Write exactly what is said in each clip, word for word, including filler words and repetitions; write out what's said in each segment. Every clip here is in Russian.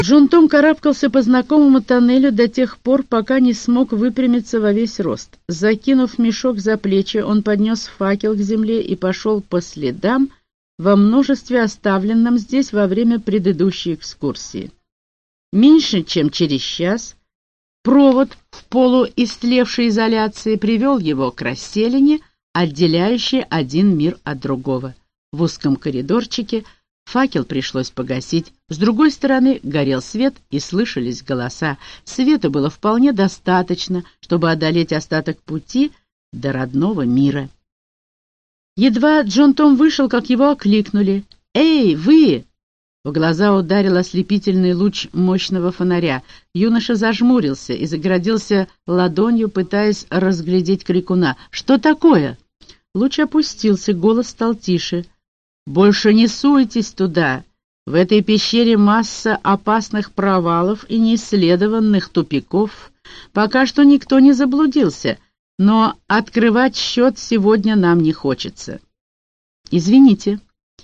Джон Том карабкался по знакомому тоннелю до тех пор, пока не смог выпрямиться во весь рост. Закинув мешок за плечи, он поднес факел к земле и пошел по следам, во множестве оставленном здесь во время предыдущей экскурсии. Меньше чем через час провод в полуистлевшей изоляции привел его к расселине, отделяющей один мир от другого. В узком коридорчике факел пришлось погасить. С другой стороны горел свет и слышались голоса. Света было вполне достаточно, чтобы одолеть остаток пути до родного мира. Едва Джон Том вышел, как его окликнули. «Эй, вы!» В глаза ударил ослепительный луч мощного фонаря. Юноша зажмурился и загородился ладонью, пытаясь разглядеть крикуна. «Что такое?» Луч опустился, голос стал тише. «Больше не суйтесь туда. В этой пещере масса опасных провалов и неисследованных тупиков. Пока что никто не заблудился, но открывать счет сегодня нам не хочется. Извините».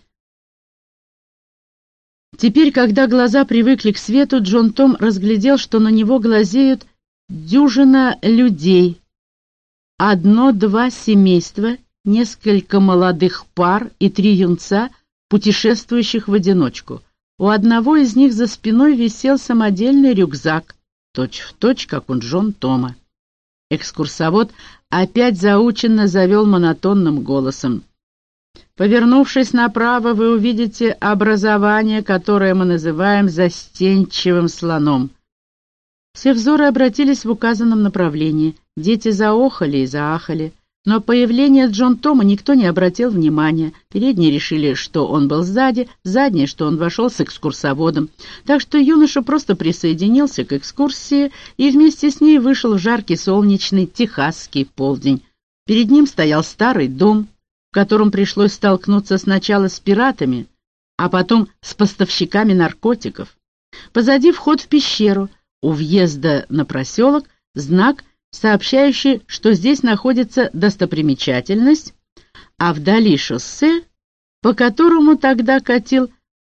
Теперь, когда глаза привыкли к свету, Джон Том разглядел, что на него глазеют дюжина людей. Одно-два семейства, несколько молодых пар и три юнца, путешествующих в одиночку. У одного из них за спиной висел самодельный рюкзак, точь-в-точь, как у Джон Тома. Экскурсовод опять заученно завел монотонным голосом. «Повернувшись направо, вы увидите образование, которое мы называем застенчивым слоном». Все взоры обратились в указанном направлении. Дети заохали и заахали. Но появление Джон Тома никто не обратил внимания. Передние решили, что он был сзади, задние, что он вошел с экскурсоводом. Так что юноша просто присоединился к экскурсии и вместе с ней вышел в жаркий солнечный техасский полдень. Перед ним стоял старый дом, в котором пришлось столкнуться сначала с пиратами, а потом с поставщиками наркотиков. Позади вход в пещеру, у въезда на проселок знак, сообщающий, что здесь находится достопримечательность, а вдали шоссе, по которому тогда катил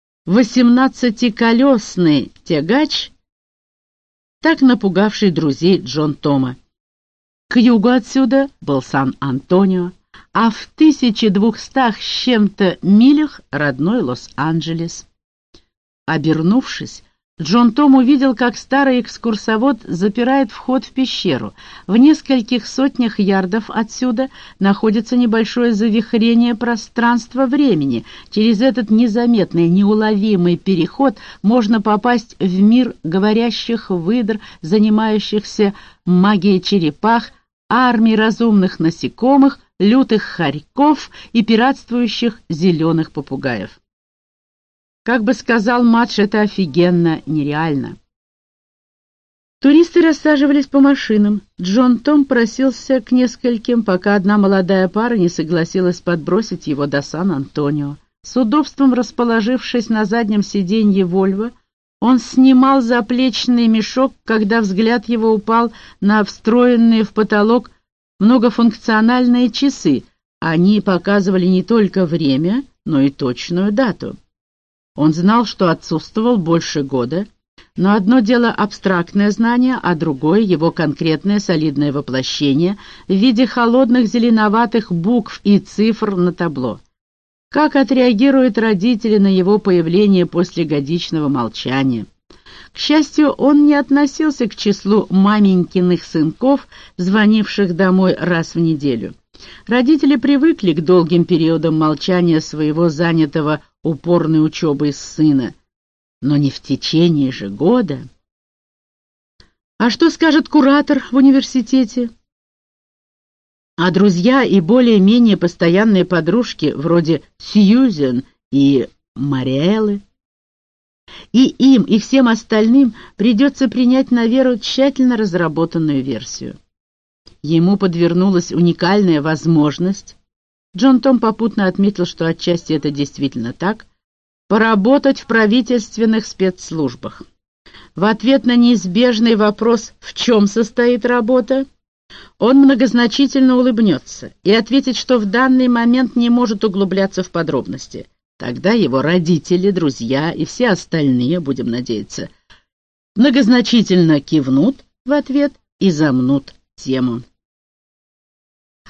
восемнадцатиколесный тягач, так напугавший друзей Джон Тома. К югу отсюда был Сан-Антонио, а в тысяче двухстах с чем-то милях родной Лос-Анджелес. Обернувшись, Джон Том увидел, как старый экскурсовод запирает вход в пещеру. В нескольких сотнях ярдов отсюда находится небольшое завихрение пространства-времени. Через этот незаметный, неуловимый переход можно попасть в мир говорящих выдр, занимающихся магией черепах, армий разумных насекомых, лютых хорьков и пиратствующих зеленых попугаев. Как бы сказал Мадж, это офигенно нереально. Туристы рассаживались по машинам. Джон Том просился к нескольким, пока одна молодая пара не согласилась подбросить его до Сан-Антонио. С удобством расположившись на заднем сиденье «Вольво», он снимал заплечный мешок, когда взгляд его упал на встроенные в потолок многофункциональные часы. Они показывали не только время, но и точную дату. Он знал, что отсутствовал больше года, но одно дело абстрактное знание, а другое — его конкретное солидное воплощение в виде холодных зеленоватых букв и цифр на табло. Как отреагируют родители на его появление после годичного молчания? К счастью, он не относился к числу маменькиных сынков, звонивших домой раз в неделю. Родители привыкли к долгим периодам молчания своего занятого упорной учебой сына, но не в течение же года. А что скажет куратор в университете? А друзья и более-менее постоянные подружки, вроде Сьюзен и Мариэллы? И им, и всем остальным придется принять на веру тщательно разработанную версию. Ему подвернулась уникальная возможность, Джон Том попутно отметил, что отчасти это действительно так, поработать в правительственных спецслужбах. В ответ на неизбежный вопрос «в чем состоит работа?», он многозначительно улыбнется и ответит, что в данный момент не может углубляться в подробности. Тогда его родители, друзья и все остальные, будем надеяться, многозначительно кивнут в ответ и замнут тему.